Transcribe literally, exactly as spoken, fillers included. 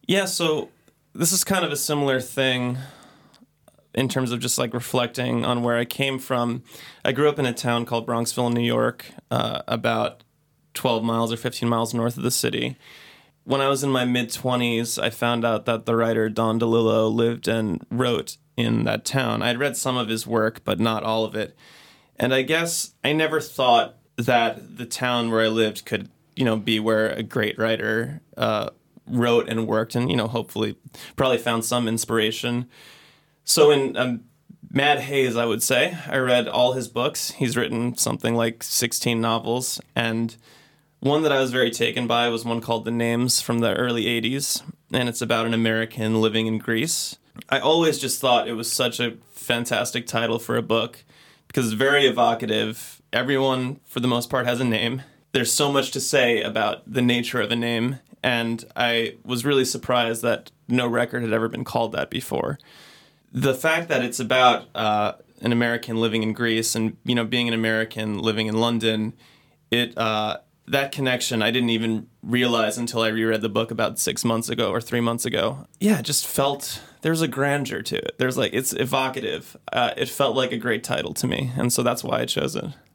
Yeah, so this is kind of a similar thing in terms of just like reflecting on where I came from. I grew up in a town called Bronxville, New York, uh, about twelve miles or fifteen miles north of the city. When I was in my mid-twenties, I found out that the writer Don DeLillo lived and wrote in that town. I'd read some of his work, but not all of it. And I guess I never thought that the town where I lived could, you know, be where a great writer uh, wrote and worked and, you know, hopefully probably found some inspiration. So in um, mad haze, I would say, I read all his books. He's written something like sixteen novels, and one that I was very taken by was one called The Names from the early eighties, and it's about an American living in Greece. I always just thought it was such a fantastic title for a book because it's very evocative. Everyone, for the most part, has a name. There's so much to say about the nature of a name, and I was really surprised that no record had ever been called that before. The fact that it's about uh, an American living in Greece and, you know, being an American living in London, it... Uh, that connection I didn't even realize until I reread the book about six months ago or three months ago. Yeah, it just felt, there's a grandeur to it. There's like, it's evocative. Uh, it felt like a great title to me, and so that's why I chose it.